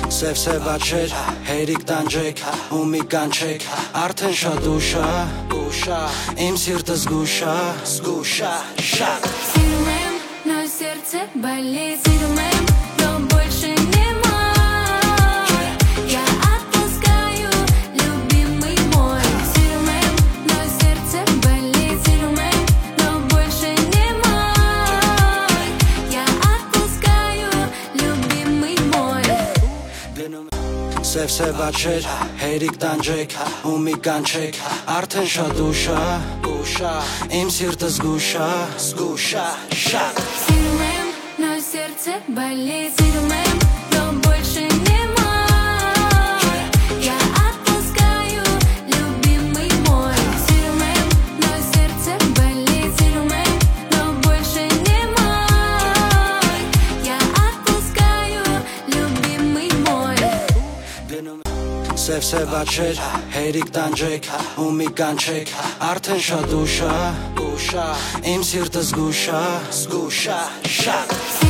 Սև աչեր, հերիք տանջեք ու մի կանչեք Արդեն շատ ուշ է, իմ սիրտը զգուշ է, շատ Сидим, но сердце болит Сидим, но больше не мой Я отпускаю, любимый мой Сидим, но сердце болит Сидим, но больше не мой Я отпускаю, любимый мой Սև աչեր, հերիք տանջեք ու մի կանչեք Արդեն շատ ուշ է, իմ սիրտը զգուշ է, շատ Сидим, но сердце болит Сидим, но больше не мой Я отпускаю, любимый мой Сидим, но сердце болит Сидим, но больше не мой Я отпускаю, любимый мой Սև աչեր, հերիք տանջեք ու մի կանչեք Արդեն շատ ուշ է, իմ սիրտը զգուշ է, շատ